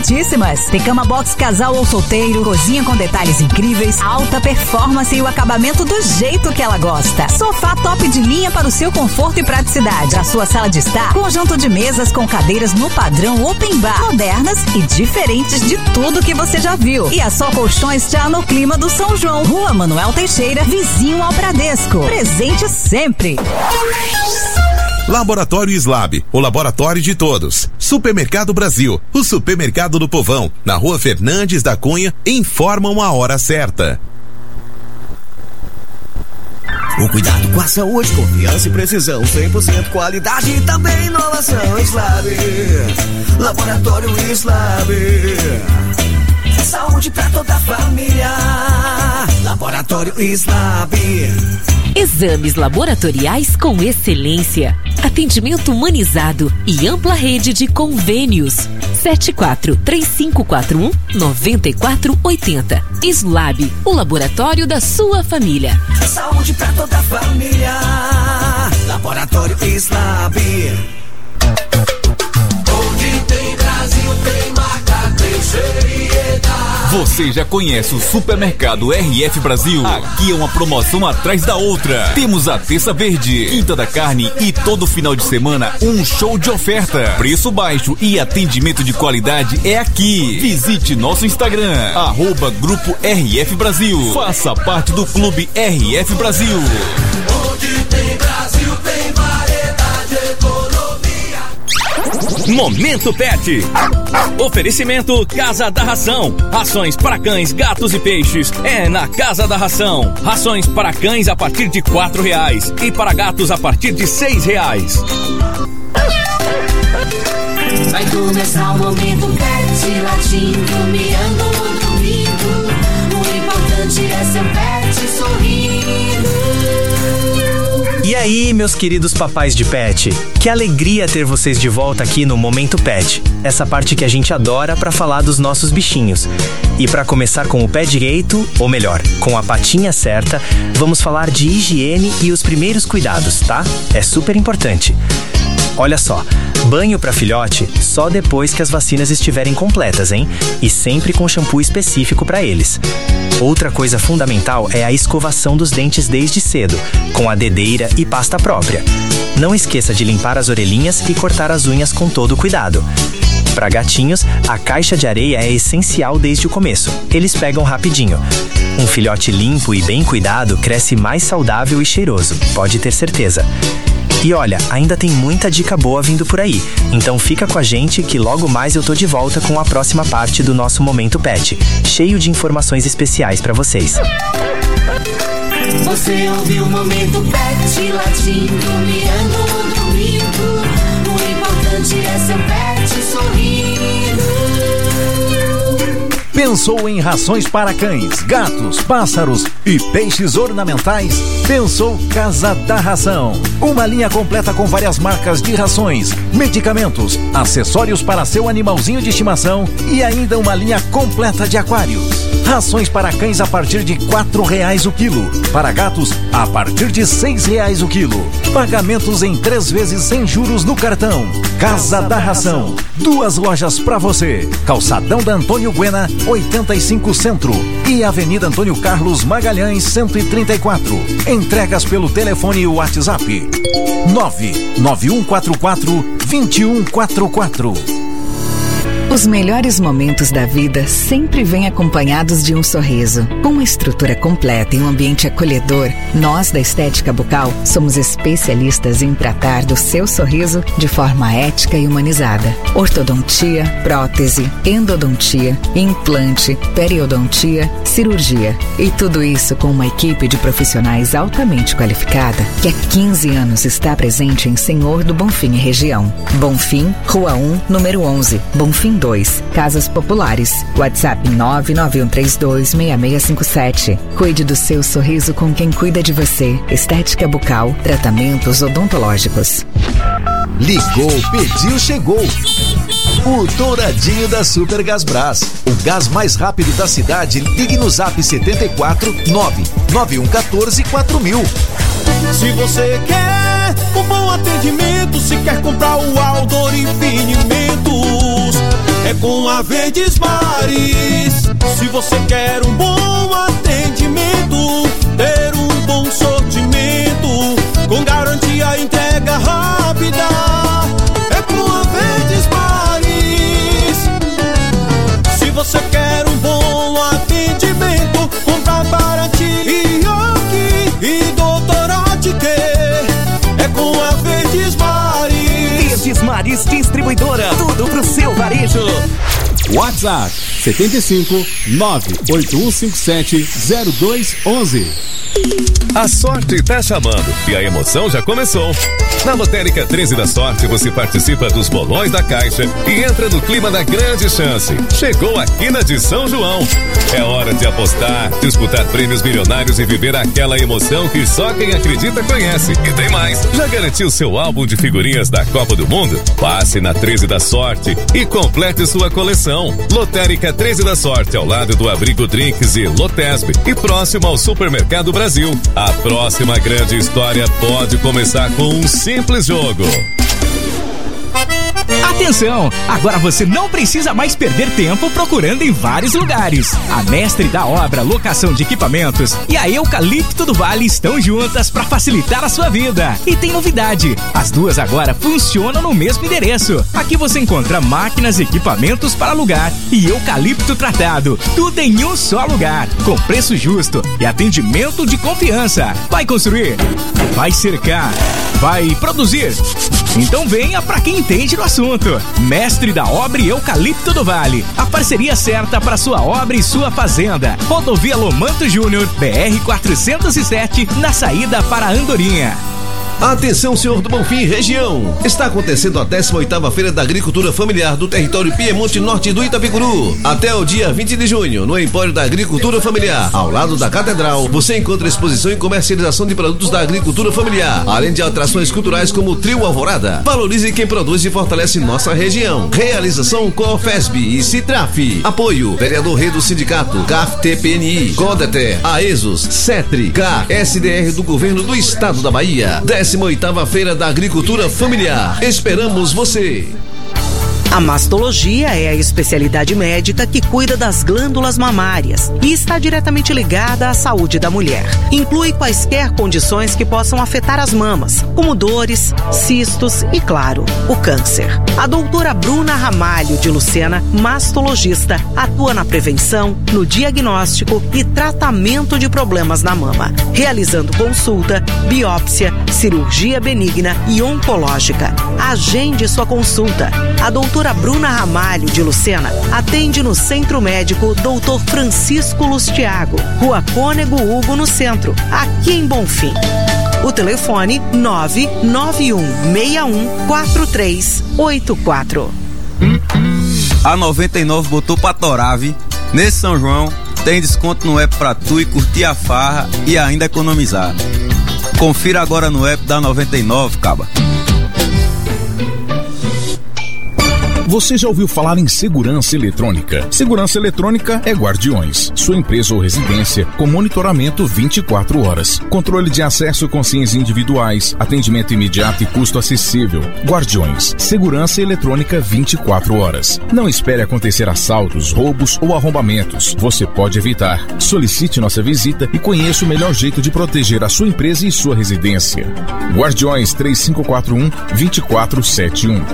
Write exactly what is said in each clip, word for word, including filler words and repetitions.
quentíssimas. Tem cama box casal ou solteiro, cozinha com detalhes incríveis, alta performance e o acabamento do jeito que ela gosta. Sofá top de linha para o seu conforto e praticidade. A sua sala de estar, conjunto de mesas com cadeiras no padrão open bar, modernas e diferentes de tudo que você já viu. E a Só Colchões já no clima do São João. Rua Manuel Teixeira, vizinho ao Bradesco. Presente sempre. Laboratório Slab, o laboratório de todos. Supermercado Brasil, o supermercado do povão. Na Rua Fernandes da Cunha, informam a hora certa. O cuidado com a saúde, confiança e precisão, cem por cento qualidade e também inovação. Slab, Laboratório Slab, saúde pra toda a família. Laboratório Slab. Exames laboratoriais com excelência, atendimento humanizado e ampla rede de convênios. sete quatro três cinco quatro um nove quatro oito zero. Slab, o laboratório da sua família. Saúde pra toda a família. Laboratório Slab. Onde tem Brasil, tem marca, tem seriedade. Você já conhece o Supermercado R F Brasil? Aqui é uma promoção atrás da outra. Temos a Terça Verde, Quinta da Carne e todo final de semana um show de oferta. Preço baixo e atendimento de qualidade é aqui. Visite nosso Instagram, arroba Grupo R F Brasil. Faça parte do Clube R F Brasil. Onde tem Brasil, tem variedade, economia. Momento Pet. Oferecimento Casa da Ração. Rações para cães, gatos e peixes é na Casa da Ração. Rações para cães a partir de quatro reais e para gatos a partir de seis reais. Vai começar o Momento Pet, latindo, miando no domingo. O importante é seu pet sorrindo. E aí, meus queridos papais de pet, que alegria ter vocês de volta aqui no Momento Pet, essa parte que a gente adora pra falar dos nossos bichinhos. E pra começar com o pé direito, ou melhor, com a patinha certa, vamos falar de higiene e os primeiros cuidados, tá? É super importante. Olha só, banho para filhote só depois que as vacinas estiverem completas, hein? E sempre com shampoo específico para eles. Outra coisa fundamental é a escovação dos dentes desde cedo, com a dedeira e pasta própria. Não esqueça de limpar as orelhinhas e cortar as unhas com todo cuidado. Para gatinhos, a caixa de areia é essencial desde o começo. Eles pegam rapidinho. Um filhote limpo e bem cuidado cresce mais saudável e cheiroso, pode ter certeza. E olha, ainda tem muita dica boa vindo por aí, então fica com a gente que logo mais eu tô de volta com a próxima parte do nosso Momento Pet, cheio de informações especiais pra vocês. Você ouviu o Momento Pet, latindo, miando no domingo. O importante é seu pet sorrindo. Pensou em rações para cães, gatos, pássaros e peixes ornamentais? Pensou Casa da Ração. Uma linha completa com várias marcas de rações, medicamentos, acessórios para seu animalzinho de estimação e ainda uma linha completa de aquários. Rações para cães a partir de quatro reais o quilo. Para gatos, a partir de seis reais o quilo. Pagamentos em três vezes sem juros no cartão. Casa da Ração. Duas lojas para você. Calçadão da Antônio Guena, oitenta e cinco Centro. E Avenida Antônio Carlos Magalhães, cento e trinta e quatro. Entregas pelo telefone e WhatsApp. nove nove um quatro quatro, dois um quatro quatro. Os melhores momentos da vida sempre vêm acompanhados de um sorriso. Com uma estrutura completa e um ambiente acolhedor, nós da Estética Bucal somos especialistas em tratar do seu sorriso de forma ética e humanizada. Ortodontia, prótese, endodontia, implante, periodontia, cirurgia. E tudo isso com uma equipe de profissionais altamente qualificada que há quinze anos está presente em Senhor do Bonfim e região. Bonfim, Rua um, número onze, Bonfim dois, Casas Populares. WhatsApp nove nove um três dois, seis seis cinco sete. Cuide do seu sorriso com quem cuida de você. Estética Bucal, tratamentos odontológicos. Ligou, pediu, chegou. O douradinho da Super Gasbras. O gás mais rápido da cidade. Ligue no zap setenta e quatro, nove nove um um quatro, quatro mil. Se você quer um bom atendimento, se quer comprar o Aldor Infinimentos, é com a Verdes Mares. Se você quer um bom atendimento, ter um bom sortimento, com garantia e entrega rápida, é com a Verdes Mares. Se você quer um bom atendimento, comprar baratinho e doutor Otique, é com a Verdes Mares. Verdes Mares Distribuidora, tudo pro seu varejo. WhatsApp setenta e cinco, nove oito um cinco sete, zero dois onze. A sorte tá chamando e a emoção já começou. Na Lotérica treze da Sorte você participa dos bolões da Caixa e entra no clima da grande chance. Chegou a quina de São João. É hora de apostar, disputar prêmios milionários e viver aquela emoção que só quem acredita conhece. E tem mais. Já garantiu seu álbum de figurinhas da Copa do Mundo? Passe na treze da Sorte e complete sua coleção. Lotérica treze da Sorte, ao lado do Abrigo Drinks e Lotesp e próximo ao Supermercado Brasil. A próxima grande história pode começar com um simples jogo. Atenção! Agora você não precisa mais perder tempo procurando em vários lugares. A Mestre da Obra Locação de Equipamentos e a Eucalipto do Vale estão juntas para facilitar a sua vida. E tem novidade: as duas agora funcionam no mesmo endereço. Aqui você encontra máquinas e equipamentos para alugar e eucalipto tratado. Tudo em um só lugar, com preço justo e atendimento de confiança. Vai construir? Vai cercar? Vai produzir? Então venha para quem entende do assunto. Mestre da Obra e Eucalipto do Vale. A parceria certa para sua obra e sua fazenda. Rodovia Lomanto Júnior, B R quatrocentos e sete, na saída para Andorinha. Atenção, senhor do Bonfim e região. Está acontecendo a décima oitava Feira da Agricultura Familiar do território Piemonte Norte do Itapicuru. Até o dia vinte de junho, no Empório da Agricultura Familiar, ao lado da Catedral, você encontra exposição e comercialização de produtos da agricultura familiar, além de atrações culturais como o Trio Alvorada. Valorize quem produz e fortalece nossa região. Realização Cofesb e Citraf. Apoio: Vereador Rei do Sindicato, C A F T P N I, Codeter, AESOS, CETRI, K S D R do Governo do Estado da Bahia. décima oitava Feira da Agricultura Familiar. Esperamos você! A mastologia é a especialidade médica que cuida das glândulas mamárias e está diretamente ligada à saúde da mulher. Inclui quaisquer condições que possam afetar as mamas, como dores, cistos e, claro, o câncer. A doutora Bruna Ramalho de Lucena, mastologista, atua na prevenção, no diagnóstico e tratamento de problemas na mama, realizando consulta, biópsia, cirurgia benigna e oncológica. Agende sua consulta. A doutora A Bruna Ramalho de Lucena atende no Centro Médico doutor Francisco Lustiago, Rua Cônego Hugo, no centro, aqui em Bonfim. O telefone nove nove um seis um quatro três oito quatro. A noventa e nove botou pra torar, vi? Nesse São João tem desconto no app pra tu e curtir a farra e ainda economizar. Confira agora no app da noventa e nove, caba. Você já ouviu falar em segurança eletrônica? Segurança eletrônica é Guardiões, sua empresa ou residência com monitoramento vinte e quatro horas, controle de acesso com senhas individuais, atendimento imediato e custo acessível. Guardiões, segurança eletrônica vinte e quatro horas. Não espere acontecer assaltos, roubos ou arrombamentos. Você pode evitar. Solicite nossa visita e conheça o melhor jeito de proteger a sua empresa e sua residência. Guardiões três cinco quatro um, dois quatro sete um.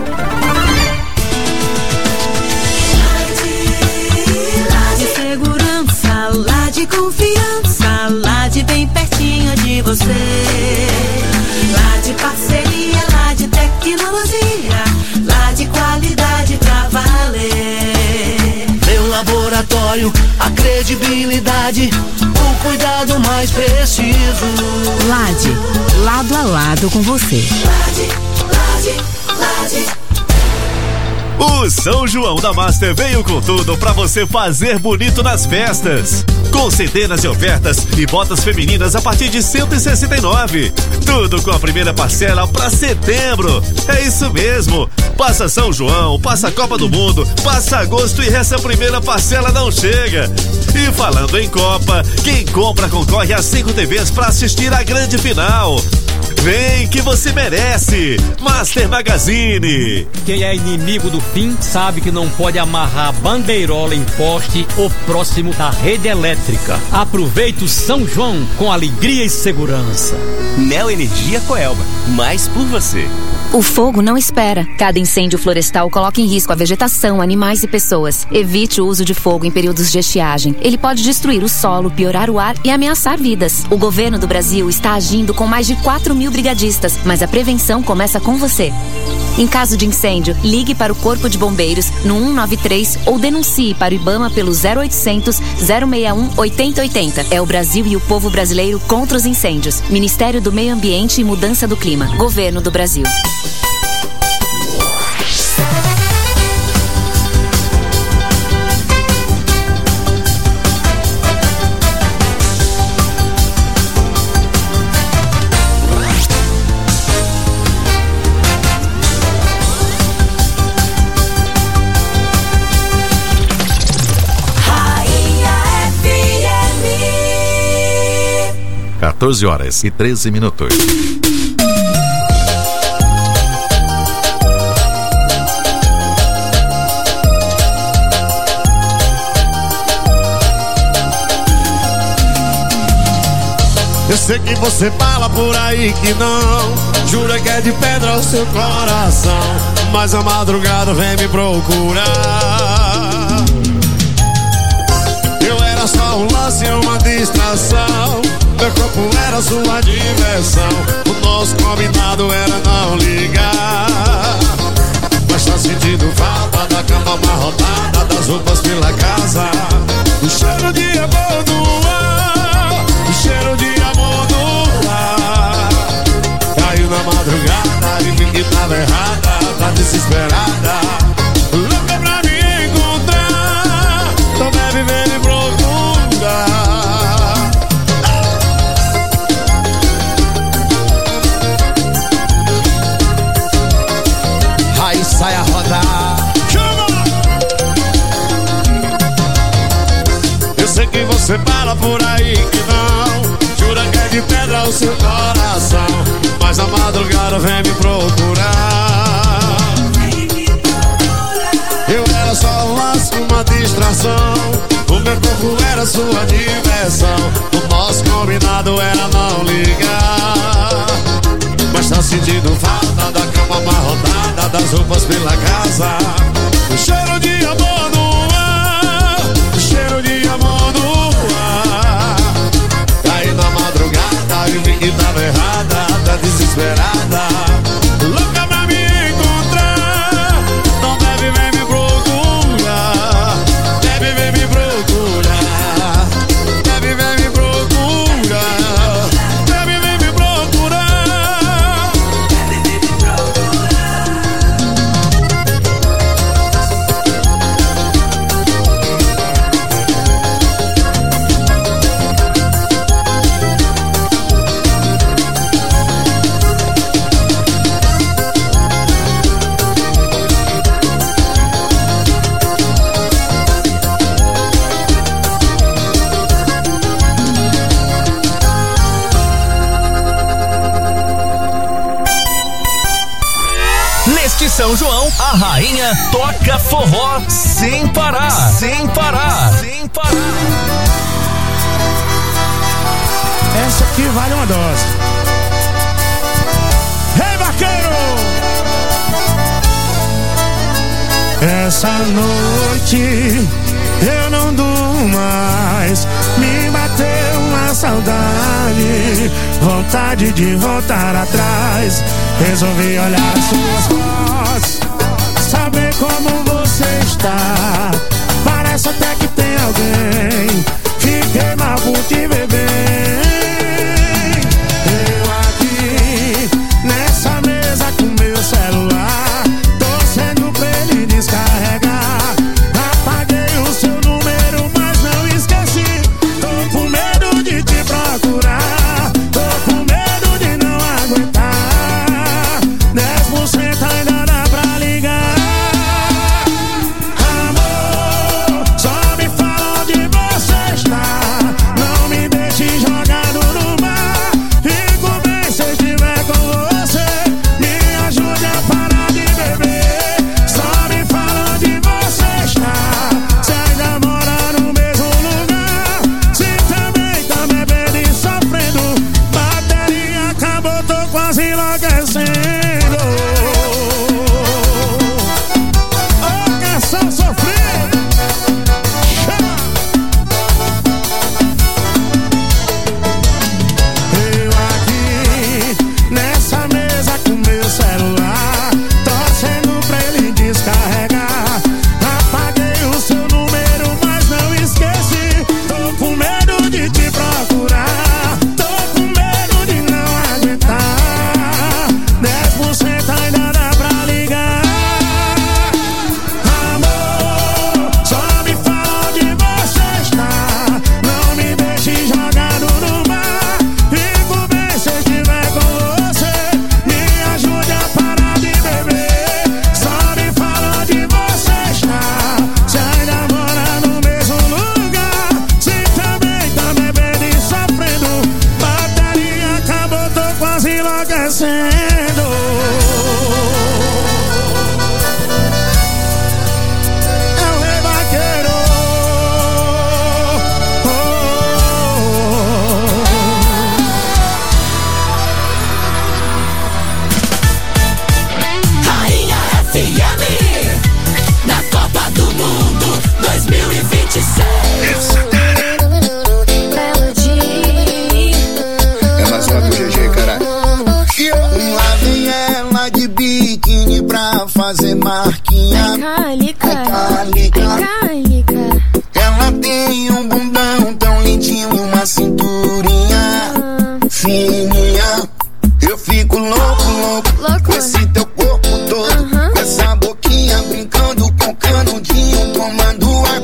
De confiança, lá de bem pertinho de você. Lá de parceria, lá de tecnologia, lá de qualidade pra valer. Meu laboratório, a credibilidade, o cuidado mais preciso. Lade, lado a lado com você. Lade, Lade, Lade. O São João da Master veio com tudo pra você fazer bonito nas festas. Com centenas de ofertas e botas femininas a partir de cento e sessenta e nove reais. Tudo com a primeira parcela pra setembro. É isso mesmo. Passa São João, passa Copa do Mundo, passa agosto e essa primeira parcela não chega. E falando em Copa, quem compra concorre a cinco T Vs pra assistir a grande final. Vem que você merece. Master Magazine. Quem é inimigo do fim sabe que não pode amarrar bandeirola em poste ou próximo da rede elétrica. Aproveite o São João com alegria e segurança. Neoenergia Coelba, mais por você. O fogo não espera. Cada incêndio florestal coloca em risco a vegetação, animais e pessoas. Evite o uso de fogo em períodos de estiagem. Ele pode destruir o solo, piorar o ar e ameaçar vidas. O governo do Brasil está agindo com mais de quatro mil brigadistas, mas a prevenção começa com você. Em caso de incêndio, ligue para o Corpo de Bombeiros no um nove três ou denuncie para o IBAMA pelo zero oitocentos, zero seis um, oitenta oitenta. É o Brasil e o povo brasileiro contra os incêndios. Ministério do Meio Ambiente e Mudança do Clima. Governo do Brasil. quatorze horas e treze minutos. Eu sei que você fala por aí que não, jura que é de pedra o seu coração, mas a madrugada vem me procurar. Eu era só um lance, uma distração, meu corpo era sua diversão, o nosso combinado era não ligar. Mas tá sentindo falta da cama amarrotada, das roupas pela casa, o cheiro de amor no ar, o cheiro de amor no ar. Caiu na madrugada e vi que tava errada, tá desesperada, louca pra me encontrar, não deve ver me procurar. Aí sai a rodar. Eu sei que você fala por aí que não, jura que é de pedra o seu coração, mas na madrugada vem me procurar. Eu era só um laço, uma distração, o meu corpo era sua diversão, o nosso combinado era não ligar. Mas tá sentindo falta da cama amarrotada, das roupas pela casa, o cheiro de amor no ar, o cheiro de amor no ar. Aí na madrugada eu vi que tava errada, tá desesperada, louca pra me encontrar, não deve ver me procurar, deve ver me procurar, deve ver me procurar, deve ver me procurar, deve ver me procurar. Neste São João, a rainha toca forró sem parar, sem parar, sem parar. Essa aqui vale uma dose. Ei, vaqueiro! Essa noite eu não durmo mais, me bateu uma saudade, vontade de voltar atrás. Resolvi olhar as suas fotos, saber como você está. Parece até que tem alguém, fiquei mal por te ver bem. Eu aqui nessa mesa com meu celular, torcendo pra ele descarregar. Apaguei o seu número, mas não esqueci. Tô com medo de te procurar, tô com medo de não aguentar. Dez por cento ainda dá pra ligar. Amor,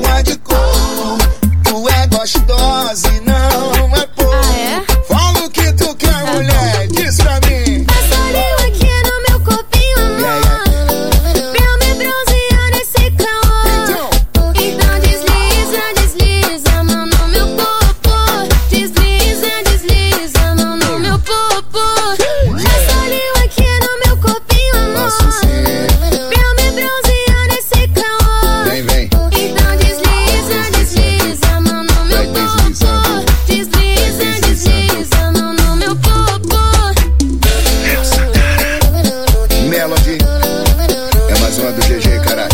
água de coco. Tu é gostosa e não é pouco. Ah, é? Fala o que tu quer, tá mulher, bom. Diz pra mim. Passa olhinho aqui no meu corpinho, amor. Pra eu me bronzear nesse calor. Então desliza, desliza a mão no meu popô. Desliza, desliza a mão no meu popô. Passa olhinho aqui no meu corpinho, amor. Pra eu me bronzear nesse calor. Vem, vem. Então desliza, desliza a mão no meu popô. Desliza, desliza a mão no meu popô. Melody é mais uma do G G, caralho.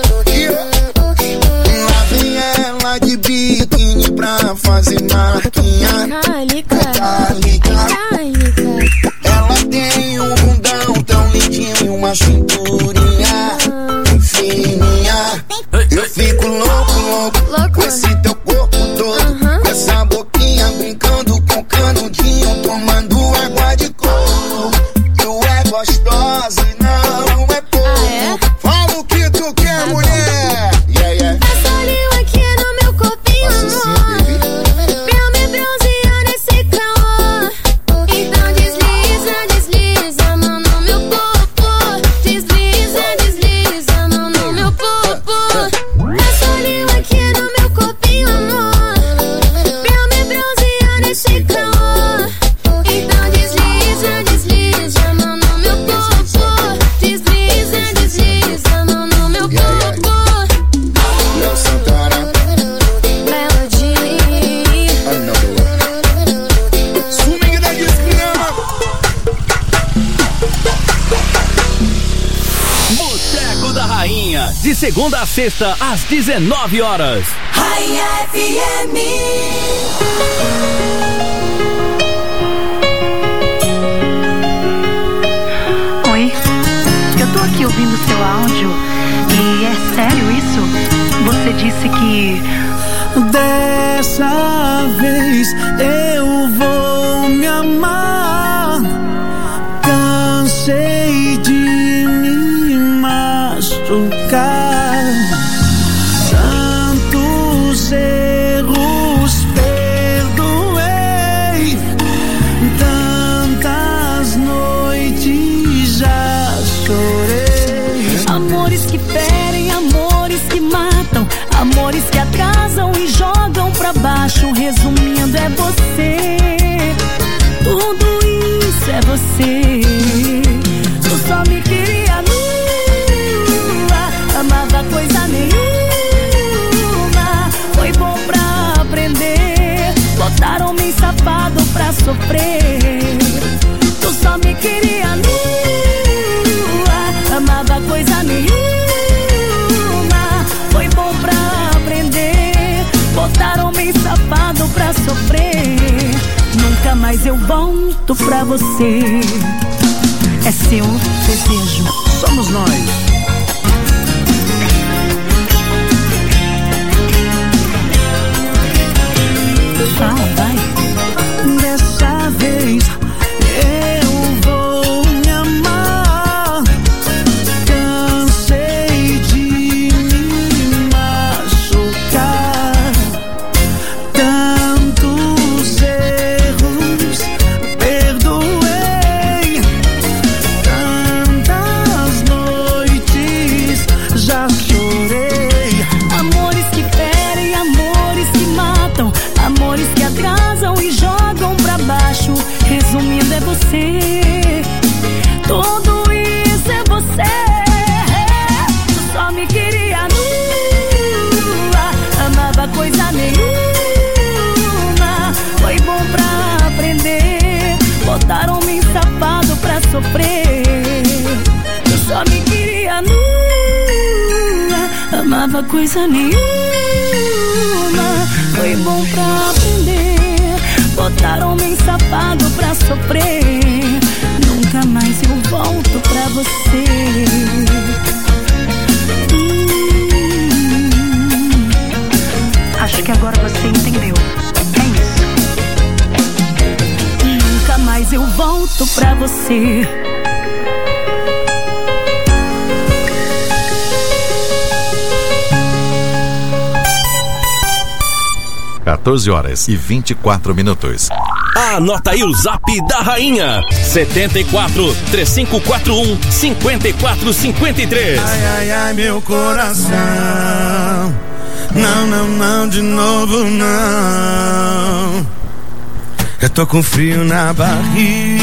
Lá vem ela de biquíni pra fazer marquinha. Calica, Calica. Ela tem um bundão tão lindinho e uma cinturinha fininha. Eu fico louco, louco com esse teu corpo todo, com essa boquinha brincando com canudinho, tomando água de coco. Tu é gostosa e não é pouco. Fala o que tu quer, mulher. Yeah, yeah. Passa olhinho aqui no meu corpinho, amor. Pra eu me bronzear nesse calor. Então desliza, desliza a mão no meu popô. Desliza, desliza a mão no meu popô. Passa olhinho aqui no meu corpinho, amor. Pra eu me bronzear nesse calor. Então desliza, desliza a mão no meu popô. Desliza, desliza a mão no meu popô. Léo Santana, Melody. another one. Swing da discrima. Boteco da Rainha, de segunda a sexta, às dezenove horas. Rainha F M. Oi, eu tô aqui ouvindo seu áudio e é sério isso? Você disse que... Dessa vez eu vou me amar. Cansei de me machucar. Tantos erros perdoei. Tantas noites já chorei. Amores que ferem, amores que matam, amores que atrasam e jogam pra baixo. Resumindo, é você. Tudo isso é você. Tu só me queria nua, amava coisa nenhuma. Foi bom pra aprender, botaram-me em safado pra sofrer. Tu só me queria nua, amava coisa nenhuma. Foi bom pra aprender, botaram-me em safado pra sofrer. Nunca mais eu volto pra você. É seu desejo, somos nós. Fala, vai. Dessa vez eu vou me amar. Cansei de me machucar. Tantos erros perdoei. Tantas noites já chorei. Amores que ferem, amores que matam, amores que atrasam e jogam pra baixo. Resumindo, é você. Tudo isso é você. Tu só me queria nua, amava coisa nenhuma. Foi bom pra aprender, botaram-me em safado pra sofrer. Tu só me queria nua, amava coisa nenhuma. Foi bom pra aprender, botaram-me em safado pra sofrer. Nunca mais eu volto pra você. Hum, acho que agora você entendeu. É isso. Nunca mais eu volto pra você. quatorze horas e vinte e quatro minutos. Anota aí o zap da rainha: setenta e quatro, três cinco quatro um, cinco quatro cinco três. Ai, ai, ai, meu coração. Não, não, não, de novo não. Eu tô com frio na barriga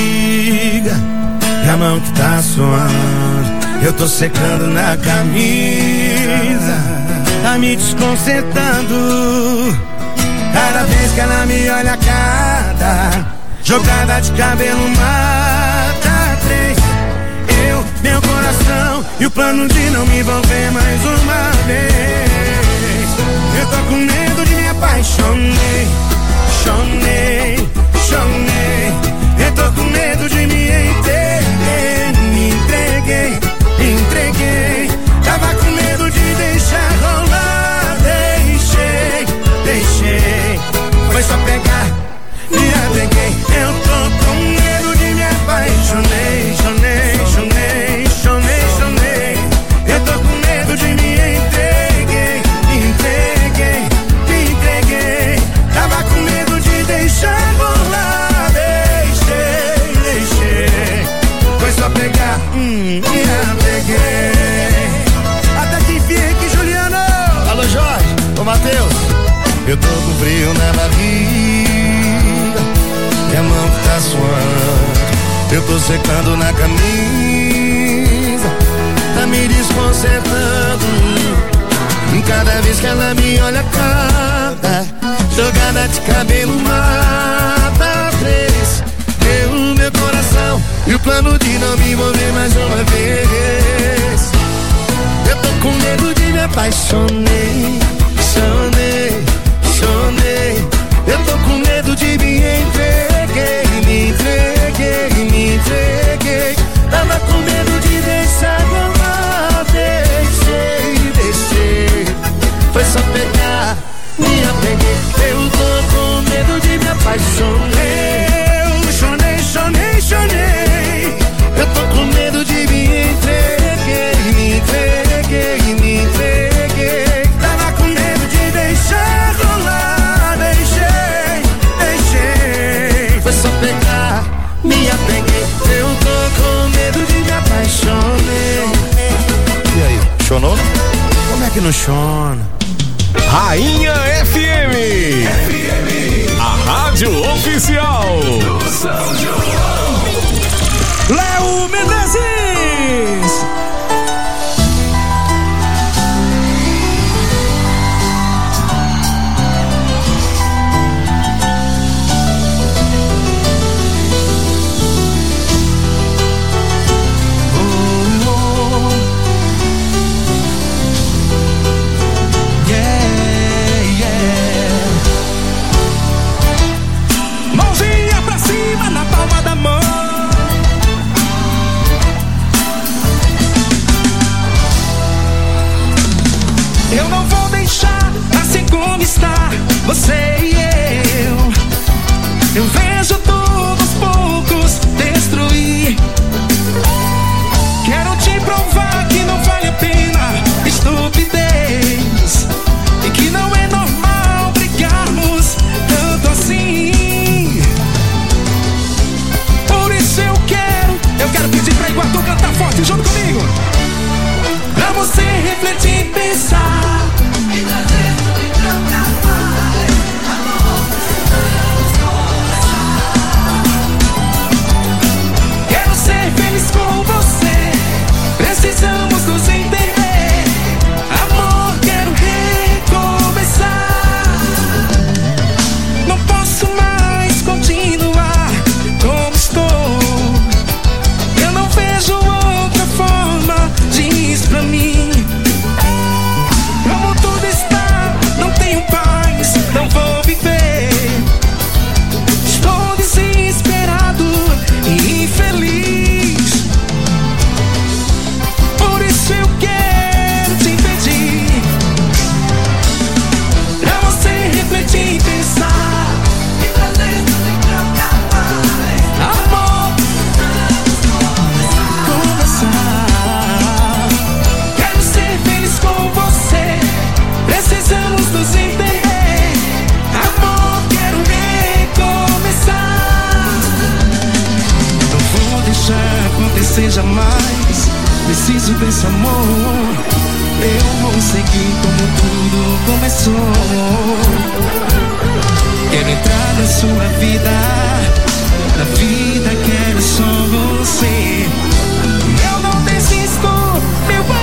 e a mão que tá suando. Eu tô secando na camisa, tá me desconcertando. Cada vez que ela me olha, cada jogada de cabelo mata três. Eu, meu coração e o plano de não me envolver mais uma vez. Eu tô com medo de me apaixonei, chonei, chonei. Eu tô com medo de me entreguei, me entreguei, entreguei. Tava com medo de deixar rolar, deixei, deixei. Foi só pegar, me apeguei. Eu tô com medo de me apaixonei, chonei, chonei, chonei, chonei. Eu tô com medo de me entreguei, me entreguei, me entreguei. Tava com medo de deixar rolar, deixei, deixei. Foi só pegar, hum, me apeguei. Até que enfim, aqui, Juliano. Alô, Jorge, ô Matheus. Eu tô com frio na barriga e a mão que tá suando. Eu tô secando na camisa, tá me desconcertando. E cada vez que ela me olha, cada jogada de cabelo mata três. Eu, meu coração e o plano de não me envolver mais uma vez. Eu tô com medo de me apaixonei, chonei, chonei. Eu tô com medo de me entreguei, me entreguei, me entreguei. Tava com medo de deixar rolar, deixei, deixei. Foi só pegar, me apeguei. Eu tô com medo de me apaixonei. Eu chonei, chonei, chonei. Eu tô com medo de me entreguei, me entreguei, me entreguei. Tava com medo de deixar rolar, deixei, deixei. Foi só pegar, me apeguei. Eu tô com medo de me apaixonei. E aí, chonou? Como é que não chona? Rainha F M. F M, a rádio oficial do São João. Léo Menezes. Mãozinha pra cima na palma da tanto esse amor, eu vou seguir como tudo começou. Quero entrar na sua vida, na vida quero só você. Eu não desisto, meu amor.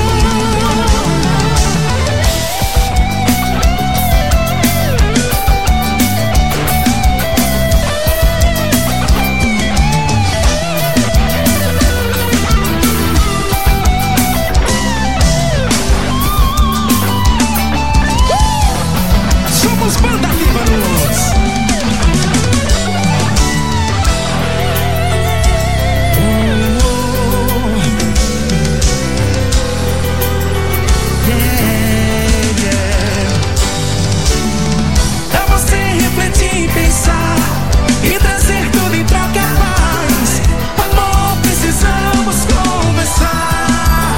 Banda Líbanos. Oh, oh. Yeah, yeah. É você refletir e pensar e trazer tudo em troca paz. Amor, precisamos conversar.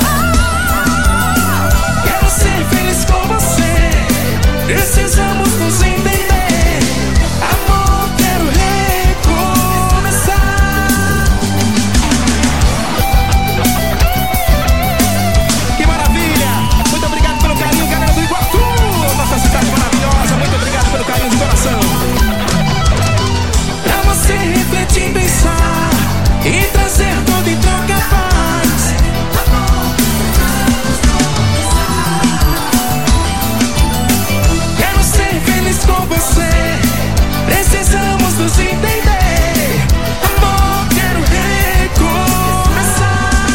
Quero ser feliz com você. Precisamos nos entender. Amor, quero recomeçar. Que maravilha! Muito obrigado pelo carinho, galera do Iguatu, nossa cidade maravilhosa. Muito obrigado pelo carinho de coração. Pra você refletir e pensar e trazer tudo em troca paz. Quero ser feliz com você. Precisamos nos entender. Amor, quero recomeçar.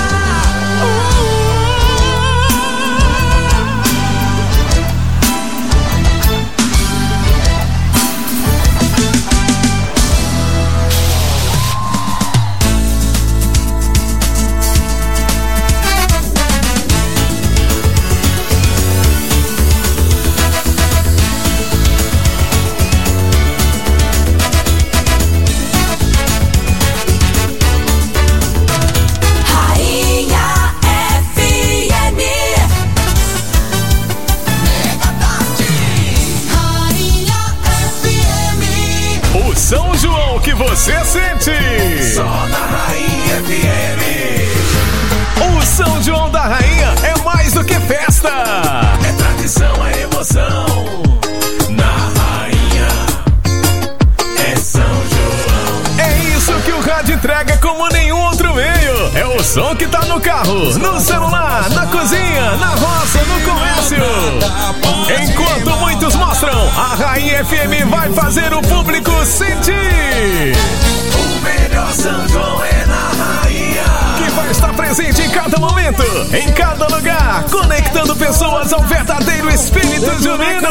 O São João que você sente. Só na Rainha F M. O São João da Rainha é mais do que festa. É tradição, é emoção. Na Rainha é São João. É isso que o rádio entrega como nenhum outro meio. É o som que tá no carro, no celular, na cozinha, na roça, no comércio. Enquanto muitos mostram, a Rainha F M vai fazer o público sentir. O melhor São João é na Rainha. Que vai estar presente em cada momento, em cada lugar, conectando pessoas ao verdadeiro espírito junino.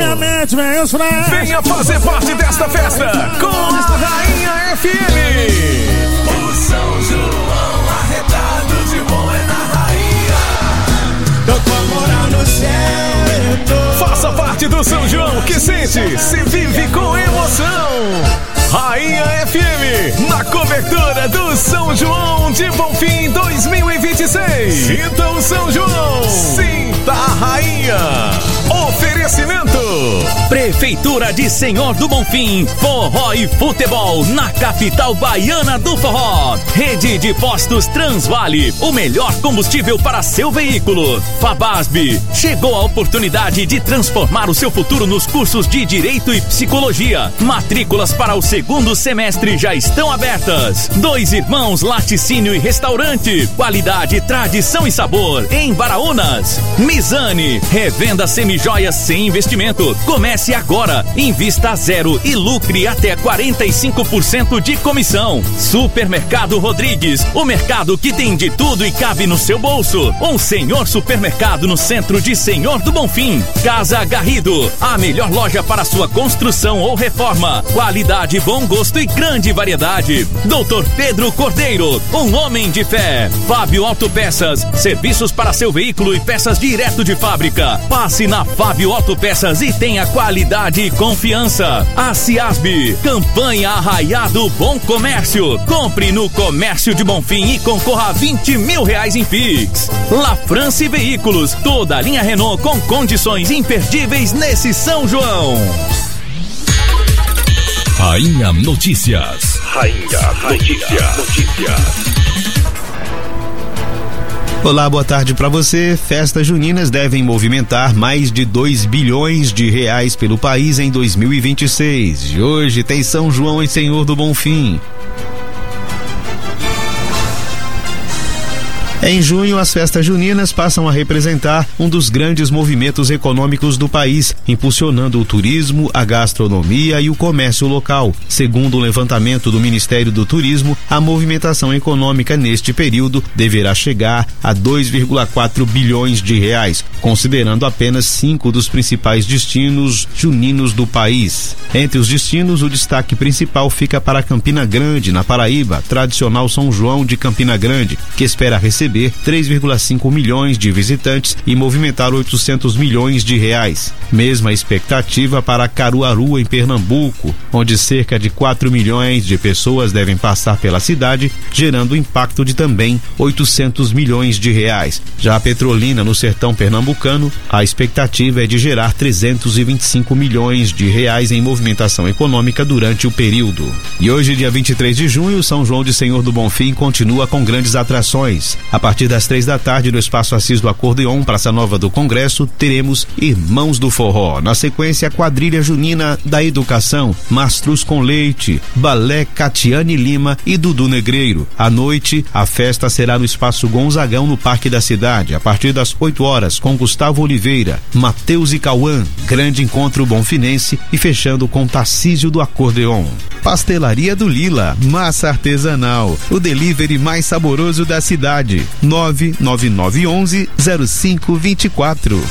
Venha fazer parte desta festa com a Rainha F M. O São João arretado de bom é na Rainha. Tô com a moral no céu, eu tô. Faça parte do São João que sente, se vive com emoção. Rainha F M, na cobertura do São João de Bonfim dois mil e vinte e seis. Sinta o São João, sinta a Rainha. Oferecimento: Prefeitura de Senhor do Bonfim, forró e futebol na capital baiana do forró. Rede de postos Transvale, o melhor combustível para seu veículo. Fabasb, chegou a oportunidade de transformar o seu futuro nos cursos de Direito e Psicologia. Matrículas para o segundo semestre já estão abertas. Dois Irmãos Laticínio e Restaurante, qualidade, tradição e sabor em Baraunas. Mizane, revenda semijoias sem investimento. Comece agora, invista a zero e lucre até quarenta e cinco por cento de comissão. Supermercado Rodrigues, o mercado que tem de tudo e cabe no seu bolso. Um senhor supermercado no centro de Senhor do Bonfim. Casa Garrido, a melhor loja para sua construção ou reforma. Qualidade, bom gosto e grande variedade. Doutor Pedro Cordeiro, um homem de fé. Fábio Autopeças, serviços para seu veículo e peças direto de fábrica. Passe na Fábio Autopeças e tenha qualidade e confiança. A Ciasb, campanha Arraiado Bom Comércio. Compre no Comércio de Bonfim e concorra a vinte mil reais em Pix. La France Veículos, toda a linha Renault com condições imperdíveis nesse São João. Rainha Notícias. Rainha Notícias. Notícias. Olá, boa tarde para você. Festas juninas devem movimentar mais de dois bilhões de reais pelo país em dois mil e vinte e seis. E hoje tem São João e Senhor do Bonfim. Em junho, as festas juninas passam a representar um dos grandes movimentos econômicos do país, impulsionando o turismo, a gastronomia e o comércio local. Segundo o levantamento do Ministério do Turismo, a movimentação econômica neste período deverá chegar a dois vírgula quatro bilhões de reais, considerando apenas cinco dos principais destinos juninos do país. Entre os destinos, o destaque principal fica para Campina Grande, na Paraíba, tradicional São João de Campina Grande, que espera receber três vírgula cinco milhões de visitantes e movimentar oitocentos milhões de reais. Mesma expectativa para Caruaru, em Pernambuco, onde cerca de quatro milhões de pessoas devem passar pela cidade, gerando impacto de também oitocentos milhões de reais. Já a Petrolina, no sertão pernambucano, a expectativa é de gerar trezentos e vinte e cinco milhões de reais em movimentação econômica durante o período. E hoje, dia vinte e três de junho, São João de Senhor do Bonfim continua com grandes atrações. A partir das três da tarde, no Espaço Assis do Acordeon, Praça Nova do Congresso, teremos Irmãos do Forró. Na sequência, a quadrilha junina da Educação, Mastruz com Leite, Balé Catiane Lima e Dudu Negreiro. À noite, a festa será no Espaço Gonzagão, no Parque da Cidade, a partir das oito horas, com Gustavo Oliveira, Matheus e Cauã, grande encontro bonfinense, e fechando com Tarcísio do Acordeon. Pastelaria do Lila, massa artesanal, o delivery mais saboroso da cidade. nove nove nove um um zero cinco dois quatro.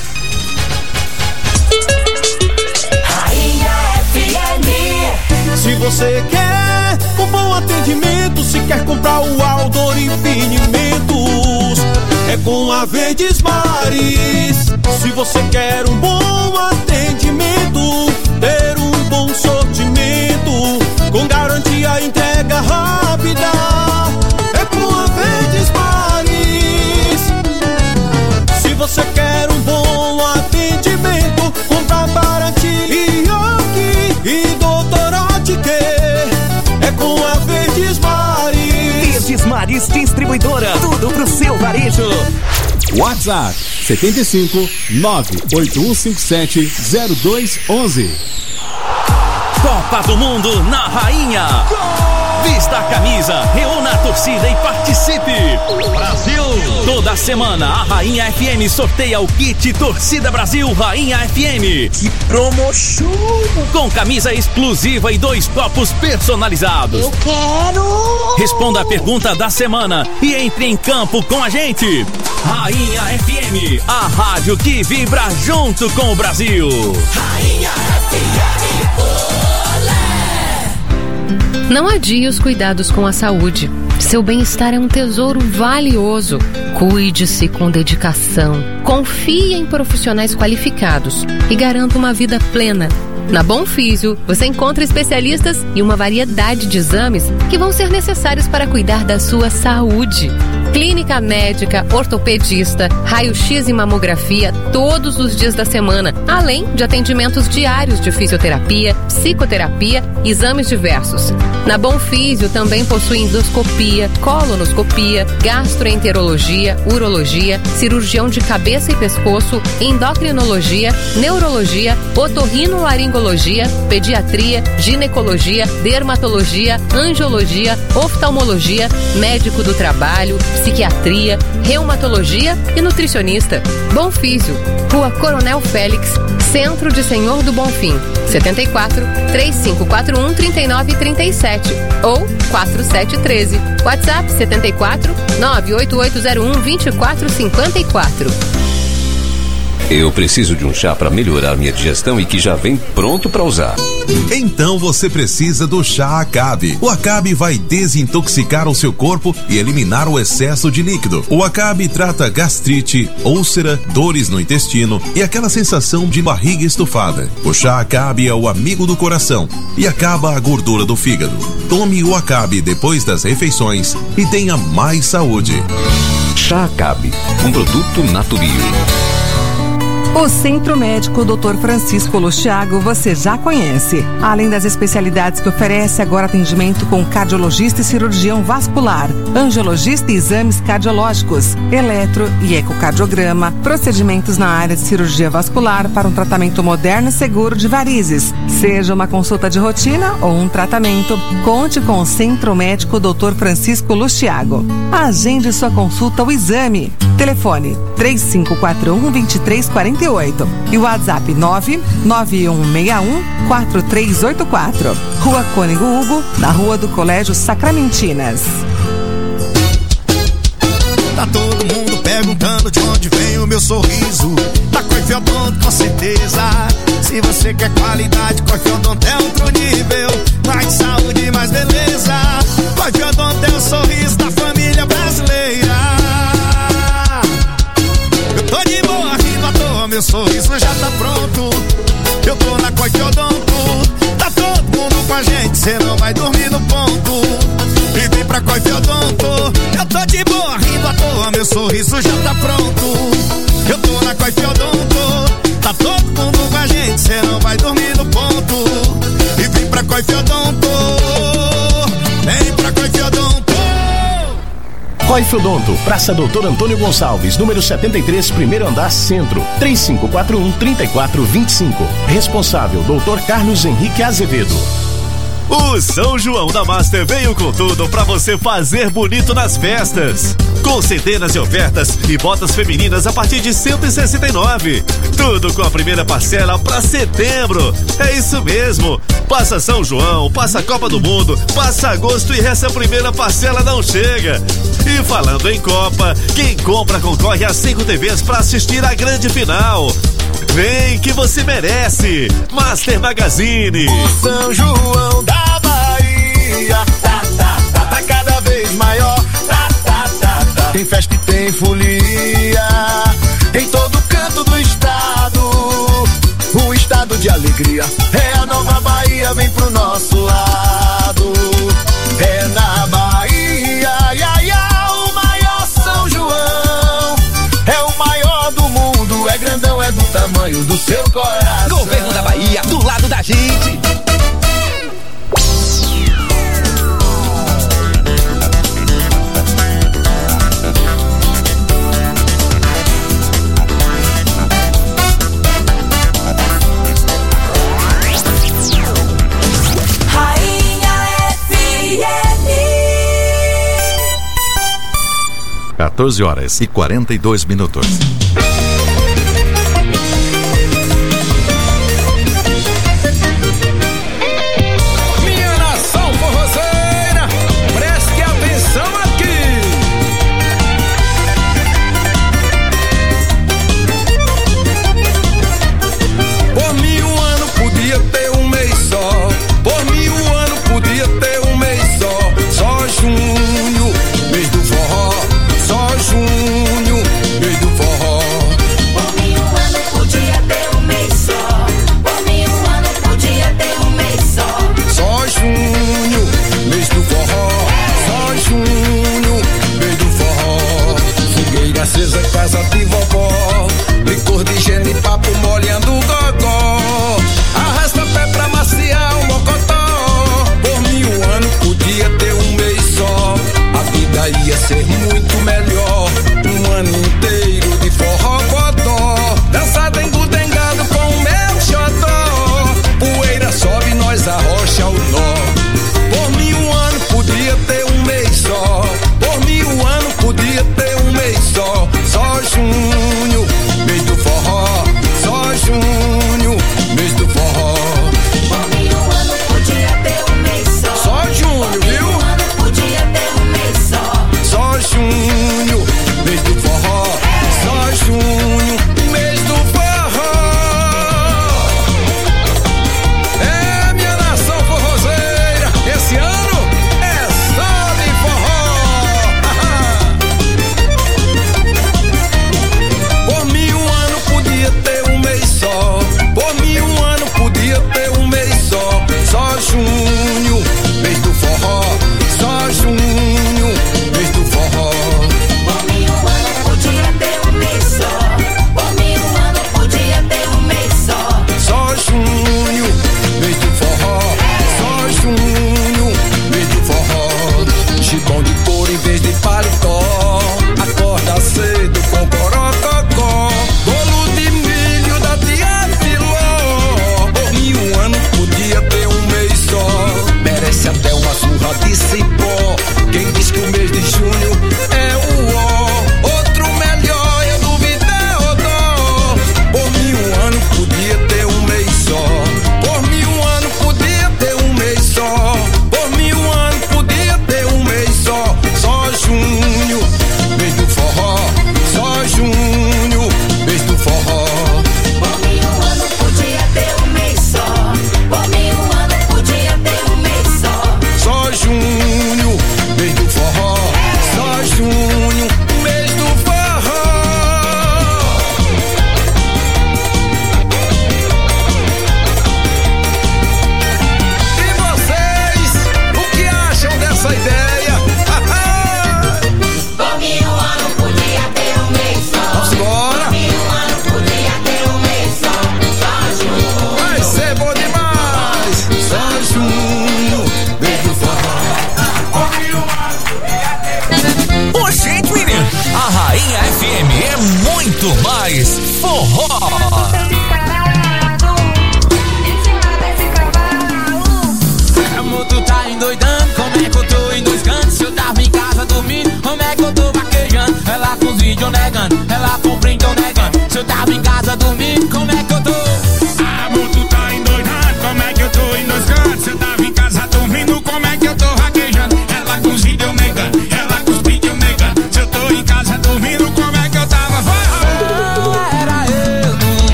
Se você quer um bom atendimento, se quer comprar o Aldor Infinimentos, é com a Verdes Mares. Se você quer um bom atendimento, ter um bom sortimento, com garantia entrega rápida, é com a Verdes Mares. Se você quer um bom atendimento, comprar Paraty e Yogi e Doutor Ótica, é com a Verdes Mares. Verdes Mares Distribuidora, tudo pro seu varejo. WhatsApp setenta e cinco, nove oito um cinco sete, zero dois onze. Copa do Mundo na Rainha. Gol! Vista a camisa, reúna a torcida e participe. Brasil! Toda semana a Rainha F M sorteia o kit Torcida Brasil Rainha F M. Que promoção! Com camisa exclusiva e dois copos personalizados. Eu quero! Responda a pergunta da semana e entre em campo com a gente. Rainha F M, a rádio que vibra junto com o Brasil. Rainha F M. Não adie os cuidados com a saúde. Seu bem-estar é um tesouro valioso. Cuide-se com dedicação. Confie em profissionais qualificados e garanta uma vida plena. Na Bom Físio, você encontra especialistas e uma variedade de exames que vão ser necessários para cuidar da sua saúde. Clínica médica, ortopedista, raio-x e mamografia todos os dias da semana, além de atendimentos diários de fisioterapia, psicoterapia e exames diversos. Na Bom Físio também possui endoscopia, colonoscopia, gastroenterologia, urologia, cirurgião de cabeça e pescoço, endocrinologia, neurologia, otorrinolaringologia, pediatria, ginecologia, dermatologia, angiologia, oftalmologia, médico do trabalho, psiquiatria, reumatologia e nutricionista. Bom Físio, Rua Coronel Félix, Centro de Senhor do Bonfim, setenta e quatro, três cinco quatro um, trinta e nove trinta e sete ou quatro sete um três. WhatsApp setenta e quatro, nove oito oito zero um, dois quatro cinco quatro. Eu preciso de um chá para melhorar minha digestão e que já vem pronto para usar. Então você precisa do chá Acabe. O Acabe vai desintoxicar o seu corpo e eliminar o excesso de líquido. O Acabe trata gastrite, úlcera, dores no intestino e aquela sensação de barriga estufada. O chá Acabe é o amigo do coração e acaba a gordura do fígado. Tome o Acabe depois das refeições e tenha mais saúde. Chá Acabe, um produto Natubio. O Centro Médico doutor Francisco Luciago você já conhece. Além das especialidades que oferece, agora atendimento com cardiologista e cirurgião vascular, angiologista e exames cardiológicos, eletro e ecocardiograma, procedimentos na área de cirurgia vascular para um tratamento moderno e seguro de varizes. Seja uma consulta de rotina ou um tratamento, conte com o Centro Médico doutor Francisco Luciago. Agende sua consulta ou exame. Telefone três cinco quatro um, dois três quatro oito e o WhatsApp nove nove um seis um, quatro três oito quatro. Rua Cônego Hugo, na Rua do Colégio Sacramentinas. Tá todo mundo perguntando de onde vem o meu sorriso. Da Coife Odonto, com certeza. Se você quer qualidade, Coife Odonto é outro nível. Mais saúde, mais beleza. Coife Odonto é o sorriso da família brasileira. Eu tô de boa, rindo à toa, meu sorriso já tá pronto. Eu tô na Coife Odonto. Tá todo mundo com a gente, cê não vai dormir no ponto. E vem pra Coife Odonto. Eu tô de boa, rindo à toa, meu sorriso já tá pronto. Eu tô na Coife Odonto. Tá todo mundo com a gente, cê não vai dormir no ponto. E vem pra Coife Odonto. Vem pra Coife Odonto. Coife Odonto, Praça Doutor Antônio Gonçalves, número setenta e três, primeiro andar, centro, três cinco quatro um, três quatro dois cinco. Responsável, doutor Carlos Henrique Azevedo. O São João da Master veio com tudo pra você fazer bonito nas festas. Com centenas de ofertas e botas femininas a partir de cento e sessenta e nove. Tudo com a primeira parcela pra setembro. É isso mesmo. Passa São João, passa Copa do Mundo, passa agosto e essa primeira parcela não chega. E falando em Copa, quem compra concorre a cinco T Vs pra assistir a grande final. Vem que você merece. Master Magazine. O São João da Bahia tá, tá, tá, tá cada vez maior. Tá, tá, tá, tá. Tem festa e tem folia em todo canto do estado. Um estado de alegria. É a nova Bahia, vem pro nosso lado. É na Bahia, ia, ia, o maior São João. É o maior do mundo, é grandão, é do tamanho do seu coração. Governo da Bahia, do lado da gente. quatorze horas e quarenta e dois minutos. Minha nação forrozeira, preste atenção aqui. Por mim um ano podia ter um mês só. Por mim um ano podia ter um mês só. Só junho, mês do forró. Só junho, mês do forró.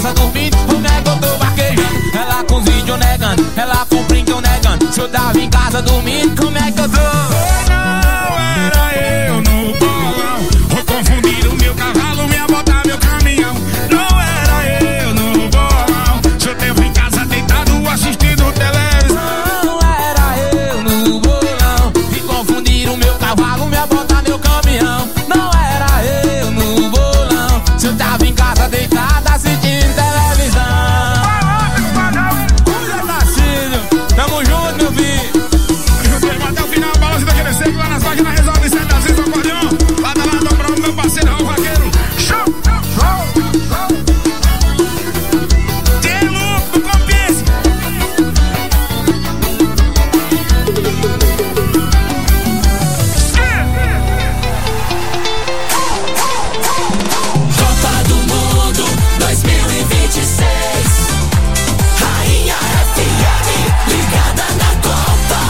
casa dormindo, como é que eu tô vaquejando? Ela com os vídeos negando, ela com o print eu negando. Se eu tava em casa dormindo, como é que eu tô? Não era eu no bolão, vou confundir o meu cavalo, minha bota, meu caminhão. Não era eu no bolão, se eu tava em casa deitado assistindo televisão. Não era eu no bolão, e confundir o meu cavalo, minha bota, meu caminhão. Não era eu no bolão, se eu tava em casa deitado assistindo televisão. Cuida, Tarcísio, tamo junto, meu filho. Até o final, balança daquele seco lá nas páginas, resolve sete às vezes o acordeão. Lado a lado pra o meu parceiro, o vaqueiro. Show, show, show. Tem louco, compense. Copa do Mundo dois mil e vinte e seis. Rainha F M, ligada na Copa.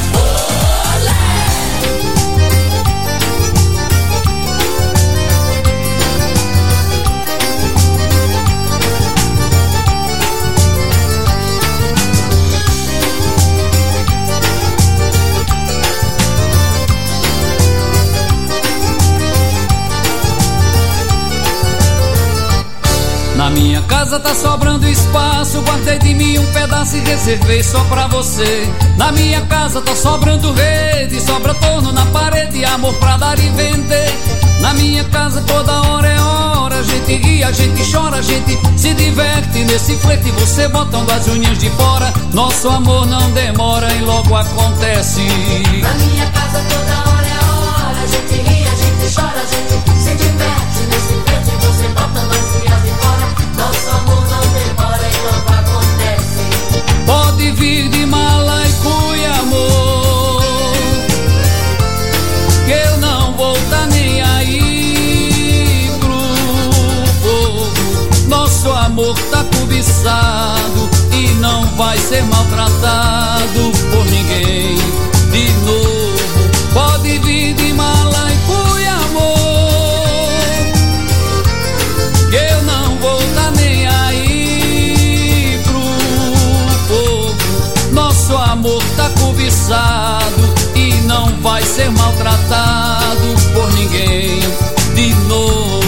Na minha casa tá sobrando espaço, guardei de mim um pedaço e reservei só pra você. Na minha casa tá sobrando rede, sobra torno na parede, amor pra dar e vender. Na minha casa toda hora é hora, a gente ri, a gente chora, a gente se diverte. Nesse flete você botando as unhas de fora, nosso amor não demora e logo acontece. Na minha casa toda hora é hora, a gente ri, a gente chora, a gente se diverte. Nesse flete você botando as unhas de fora, nosso amor não demora e logo acontece. Pode vir de mala e cuia, amor, que eu não vou tá nem aí pro povo. Nosso amor tá cobiçado e não vai ser maltratado por ninguém de novo. Pode vir de mala e cuia, amor, que eu não vou tá nem aí pro povo. Nosso amor tá cobiçado e não vai ser maltratado por ninguém de novo.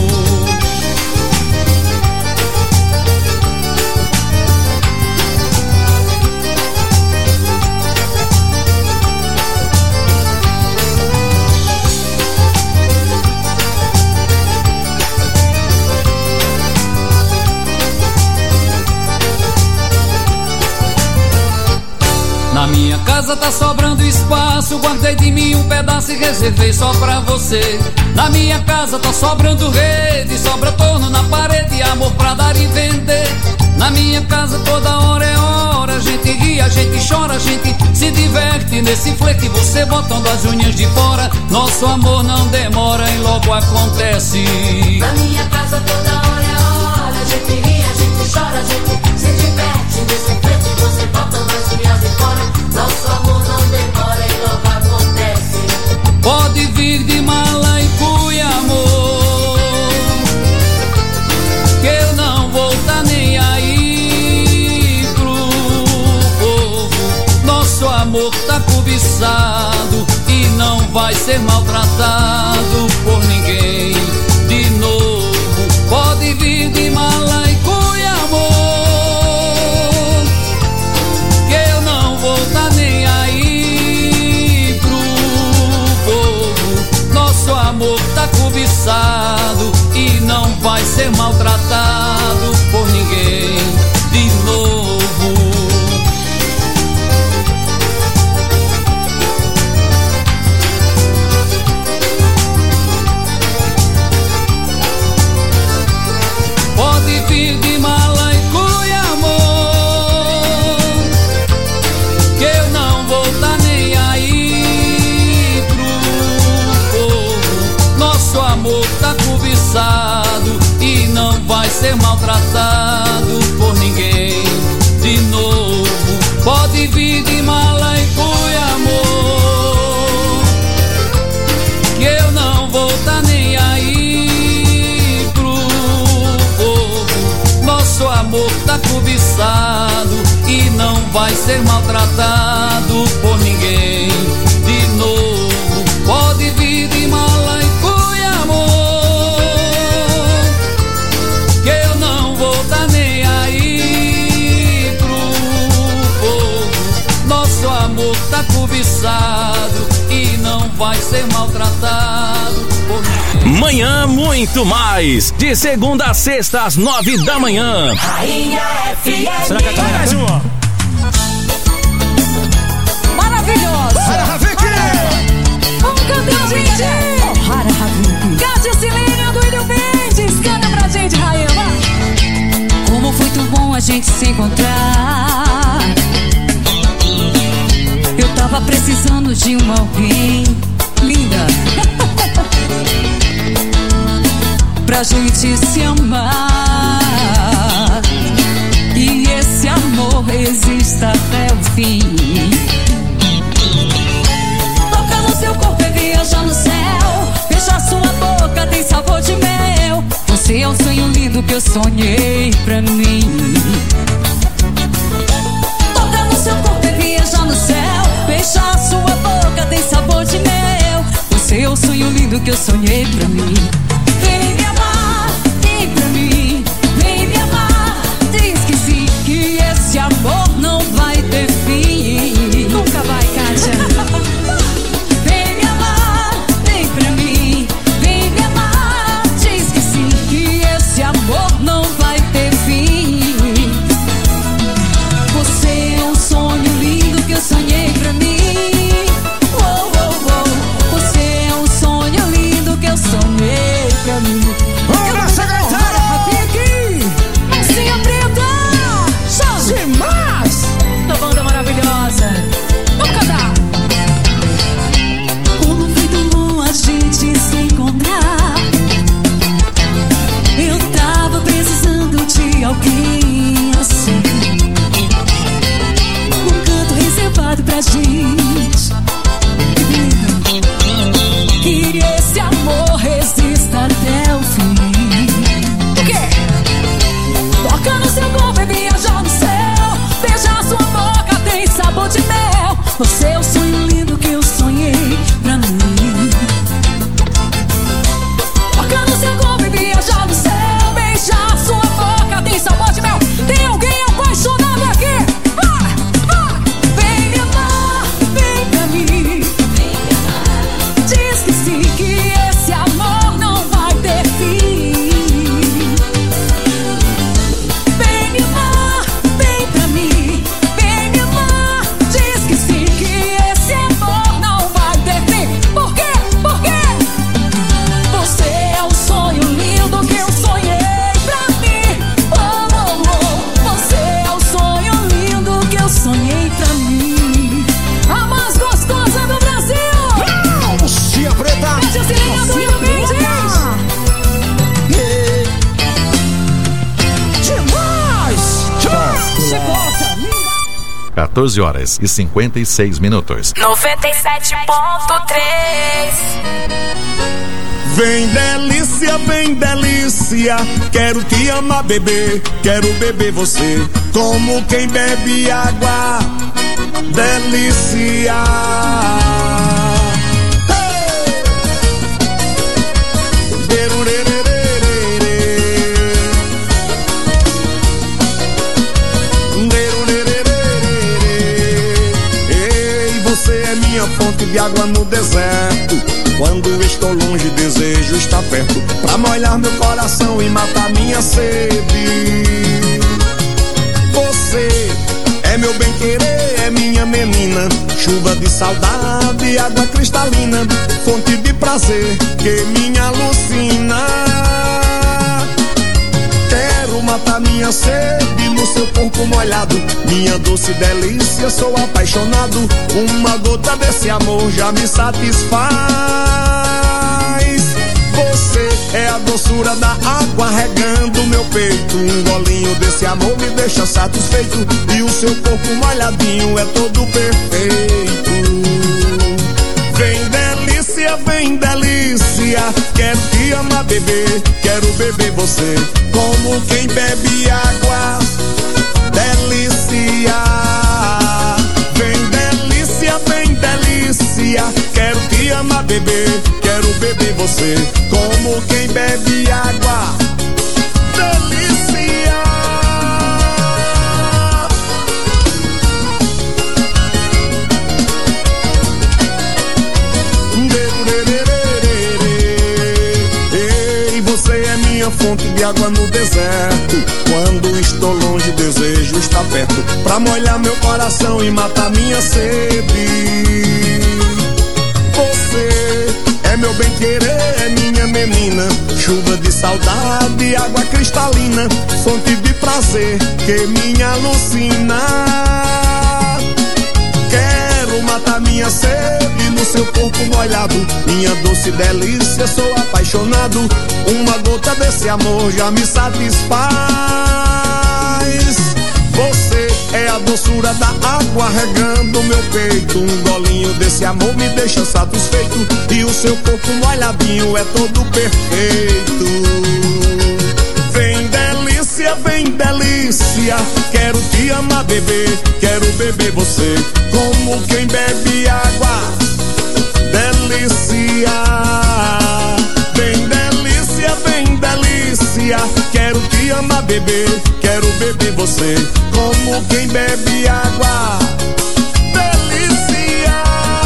Na minha casa tá sobrando espaço, guardei de mim um pedaço e reservei só pra você. Na minha casa tá sobrando rede, sobra torno na parede, amor pra dar e vender. Na minha casa toda hora é hora, a gente ri, a gente chora, a gente se diverte. Nesse flete você botando as unhas de fora, nosso amor não demora e logo acontece. Na minha casa toda hora é hora, a gente ri, a gente chora, a gente se diverte. Nesse flete você botando as unhas de fora, nosso amor não demora e logo acontece. Pode vir de mala e cuia, amor, que eu não vou tá nem aí pro povo. Nosso amor tá cobiçado e não vai ser maltratado por ninguém de novo. Pode vir de mala e cuia, amor, que eu não vou tá nem aí pro povo. Nosso amor tá cobiçado e não vai ser maltratado por ninguém de novo. Pode vir de mala e cuia, amor, que eu não vou tá nem aí pro povo. Nosso amor tá cobiçado e não vai ser maltratado por ninguém de novo. Pode vir de mala e cuia, amor, que eu não vou tá nem aí pro povo. Nosso amor tá cobiçado e não vai ser maltratado por ninguém. De novo, pode vir de mala e cuia, amor, que eu não vou dar nem aí pro povo. Nosso amor tá cobiçado e não vai ser maltratado por ninguém. Manhã muito mais, de segunda a sexta às nove da manhã. Rainha F M. Será que é mais uma? Maravilhoso. Vamos cantar, gente. Cátia Silênia do Ilho Mendes. Canta pra gente, Rainha. Como foi tão bom a gente se encontrar. Eu tava precisando de um alguém linda pra gente se amar. E esse amor exista até o fim. Toca no seu corpo e viaja no céu. Beija sua boca, tem sabor de mel. Você é um sonho lindo que eu sonhei pra mim. Toca no seu corpo e viaja no céu. Beija sua boca, tem sabor de mel. Você é um sonho lindo que eu sonhei pra mim. Vem me amar, vem pra mim. Vem me amar, diz que sim, que esse amor não vai ter fim. Nunca vai, Kátia. Vem me amar, vem pra mim. Vem me amar, diz que sim, que esse amor não vai ter fim. Você é um sonho lindo que eu sonhei pra mim. Oh, oh, oh. Você é um sonho lindo que eu sonhei pra mim. Vamos secretária! Marcinha Preta! Demais! Da banda maravilhosa! Vamos cantar! Como foi tão bom a gente se encontrar. Eu tava precisando de alguém assim, um canto reservado pra gente. Que esse amor resista até o fim. O quê? Toca no seu corpo e viaja no céu. Beija sua boca, tem sabor de mel. Você é o sonho lindo que eu sonhei pra mim. Toca no seu corpo e viaja no céu. Beija sua boca, tem sabor de mel. Tem alguém apaixonado aqui? Vai, vai. Vem me amar, vem pra mim. Diz que sim, que esse amor não vai ter fim. Vem me amar, vem pra mim. Vem me amar, diz que sim, que esse amor não vai ter fim. Por quê? Por quê? Você é o sonho lindo que eu sonhei pra mim. Oh, oh, oh. Você é o sonho lindo que eu sonhei pra mim. A mais gostosa do Brasil. Marcinha Preta. Cátia Silênia do Ilho Mendes. Demais! Se possa. quatorze horas e cinquenta e seis minutos. noventa e sete ponto três. Vem delícia, vem delícia, quero te amar, bebê, quero beber você, como quem bebe água, delícia. Ei, você é minha fonte de água no deserto. Quando estou longe, desejo estar perto, pra molhar meu coração e matar minha sede. Você é meu bem-querer, é minha menina, chuva de saudade, água cristalina, fonte de prazer que me alucina. Quero matar minha sede no seu corpo molhado, minha doce delícia, sou apaixonado. Uma gota desse amor já me satisfaz. Você é a doçura da água regando meu peito. Um golinho desse amor me deixa satisfeito, e o seu corpo molhadinho é todo perfeito. Vem delícia, vem delícia, quero te amar, bebê, quero beber você, como quem bebe água, de água no deserto. Quando estou longe, desejo estar perto, pra molhar meu coração e matar minha sede. Você é meu bem-querer, é minha menina, chuva de saudade, água cristalina, fonte de prazer que me alucina. Quero matar minha sede no seu corpo molhado, minha doce delícia, sou apaixonado. Uma gota desse amor já me satisfaz. Você é a doçura da água regando meu peito. Um golinho desse amor me deixa satisfeito, e o seu corpo molhadinho é todo perfeito. Vem delícia, vem delícia, quero te amar, bebê, quero beber você como quem bebe água. Delícia, vem delícia, vem delícia, quero te amar, bebê, quero beber você como quem bebe água. Delícia.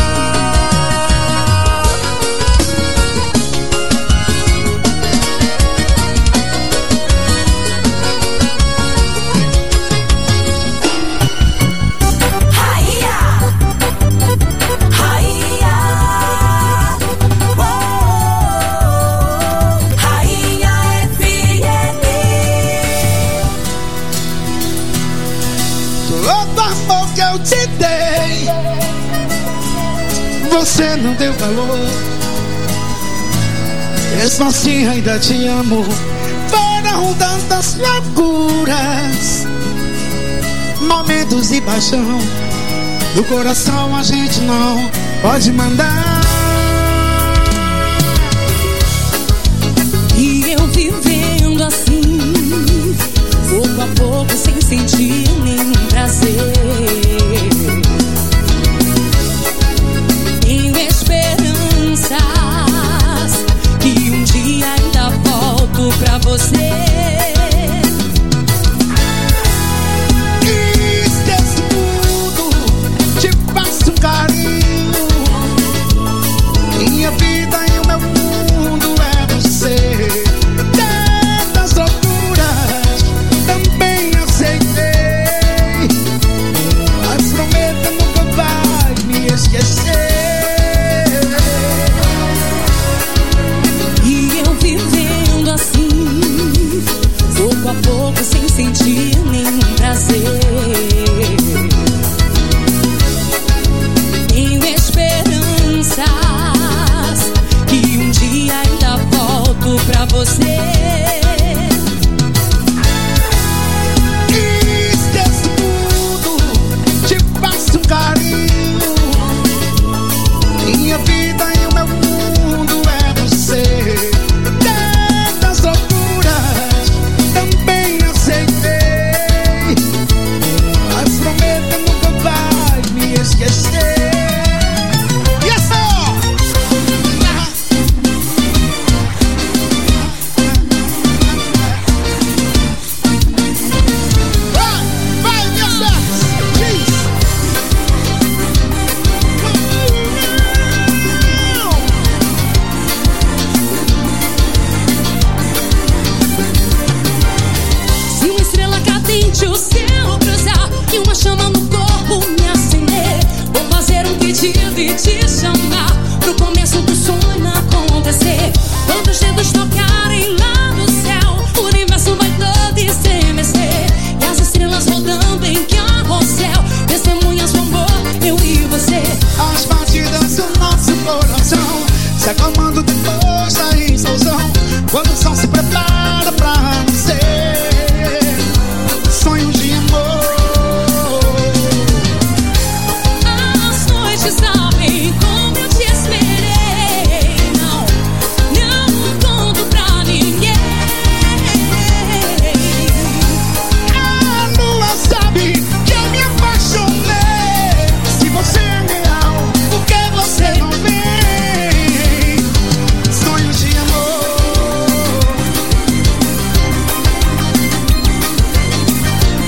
Eu te dei, você não deu valor. Mesmo assim ainda te amo. Foram tantas loucuras, momentos de paixão, do coração a gente não pode mandar. E eu vivendo assim, pouco a pouco, sem sentir nenhum prazer. Tenho esperanças que um dia ainda volto pra você. Esquece tudo, te faço um carinho. Minha vida e o meu mundo é você. Tantas loucuras também aceitei, mas prometa nunca vai me esquecer. E eu vivendo assim, pouco a pouco, sem sentir nenhum prazer. Tenho esperanças que um dia ainda volto pra você. Esquece tudo, te faço um carinho. Minha vida e o meu mundo é você. Tantas loucuras também aceitei, mas prometa nunca vai me esquecer. Yes, sir! Vai, vai, yes, sir! Diz! Se uma estrela cadente o céu cruzar e uma chama no corpo me acender, vou fazer um pedido e te chamar.